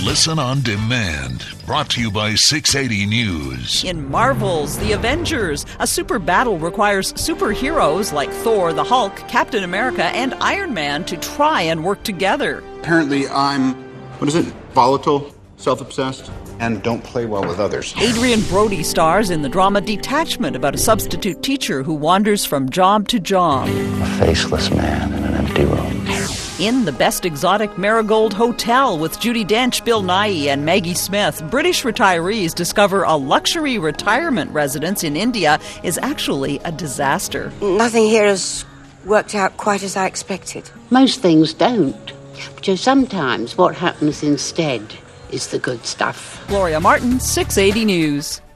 Listen on demand. Brought to you by 680 News. In Marvel's The Avengers, a super battle requires superheroes like Thor, the Hulk, Captain America, and Iron Man to try and work together. Apparently I'm, volatile, self-obsessed, and don't play well with others. Adrian Brody stars in the drama Detachment about a substitute teacher who wanders from job to job. A faceless man in an empty room. In The Best Exotic Marigold Hotel with Judi Dench, Bill Nighy, and Maggie Smith, British retirees discover a luxury retirement residence in India is actually a disaster. Nothing here has worked out quite as I expected. Most things don't. But sometimes what happens instead is the good stuff. Gloria Martin, 680 News.